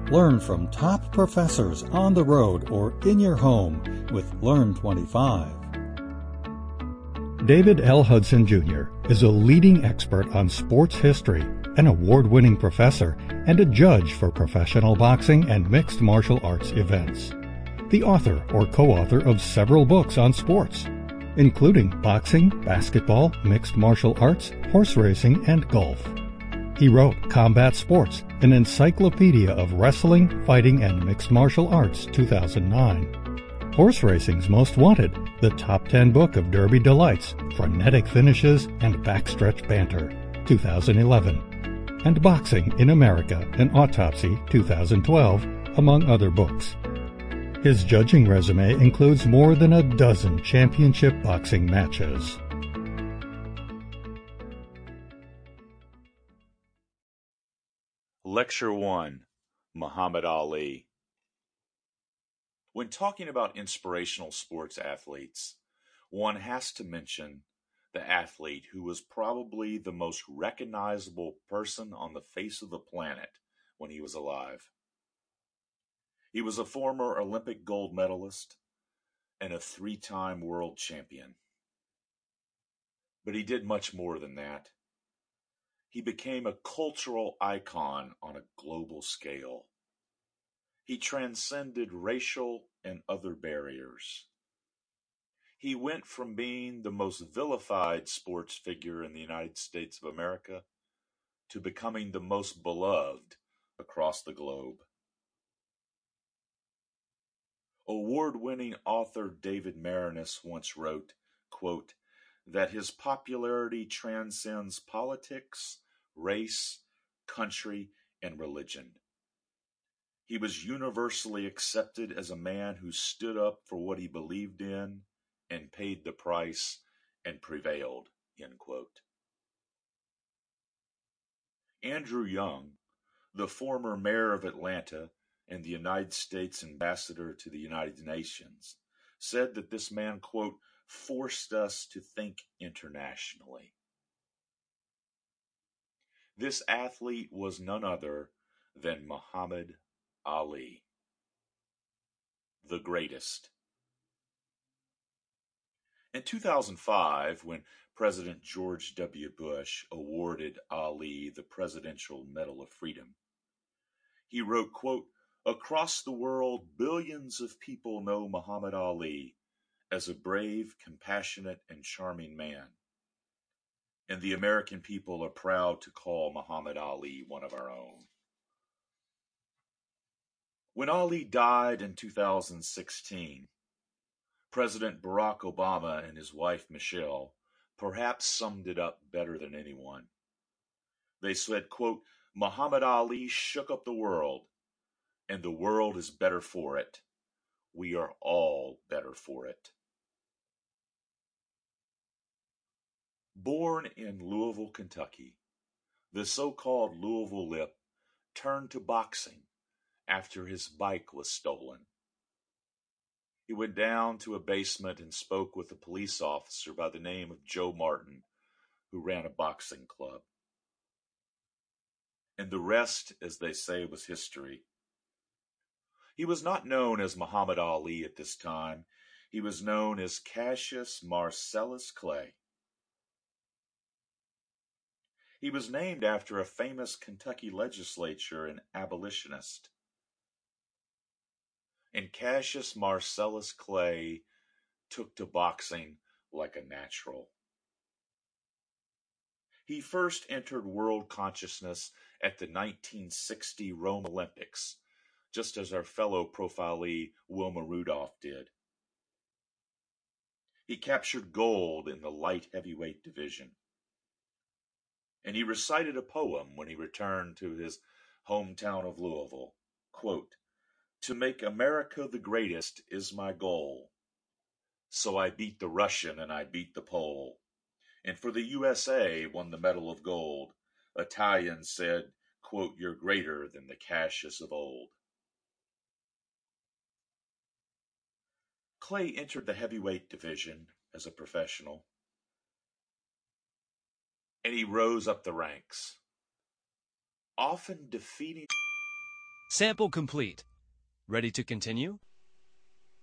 Learn from top professors on the road or in your home with Learn 25. David L. Hudson Jr. is a leading expert on sports history, an award-winning professor, and a judge for professional boxing and mixed martial arts events. The author or co-author of several books on sports, including boxing, basketball, mixed martial arts, horse racing, and golf. He wrote Combat Sports, an encyclopedia of wrestling, fighting, and mixed martial arts, 2009. Horse Racing's Most Wanted, the top 10 book of Derby delights, frenetic finishes, and backstretch banter, 2011. And Boxing in America, an autopsy, 2012, among other books. His judging resume includes more than a dozen championship boxing matches. Lecture 1, Muhammad Ali. When talking about inspirational sports athletes, one has to mention the athlete who was probably the most recognizable person on the face of the planet when he was alive. He was a former Olympic gold medalist and a 3-time world champion. But he did much more than that. He became a cultural icon on a global scale. He transcended racial and other barriers. He went from being the most vilified sports figure in the United States of America to becoming the most beloved across the globe. Award-winning author David Maraniss once wrote, quote, that his popularity transcends politics, race, country, and religion. He was universally accepted as a man who stood up for what he believed in and paid the price and prevailed, end quote. Andrew Young, the former mayor of Atlanta and the United States ambassador to the United Nations, said that this man, quote, forced us to think internationally. This athlete was none other than Muhammad Ali, the greatest. In 2005, when President George W. Bush awarded Ali the Presidential Medal of Freedom, he wrote, quote, across the world, billions of people know Muhammad Ali as a brave, compassionate, and charming man. And the American people are proud to call Muhammad Ali one of our own. When Ali died in 2016, President Barack Obama and his wife Michelle perhaps summed it up better than anyone. They said, quote, Muhammad Ali shook up the world, and the world is better for it. We are all better for it. Born in Louisville, Kentucky, the so-called Louisville Lip turned to boxing after his bike was stolen. He went down to a basement and spoke with a police officer by the name of Joe Martin, who ran a boxing club. And the rest, as they say, was history. He was not known as Muhammad Ali at this time. He was known as Cassius Marcellus Clay. He was named after a famous Kentucky legislature and abolitionist. And Cassius Marcellus Clay took to boxing like a natural. He first entered world consciousness at the 1960 Rome Olympics, just as our fellow profilee Wilma Rudolph did. He captured gold in the light heavyweight division. And he recited a poem when he returned to his hometown of Louisville. Quote, to make America the greatest is my goal. So I beat the Russian and I beat the Pole. And for the USA won the medal of gold. Italian said, quote, you're greater than the Cassius of old. Clay entered the heavyweight division as a professional, and he rose up the ranks, often defeating Sample complete. Ready to continue?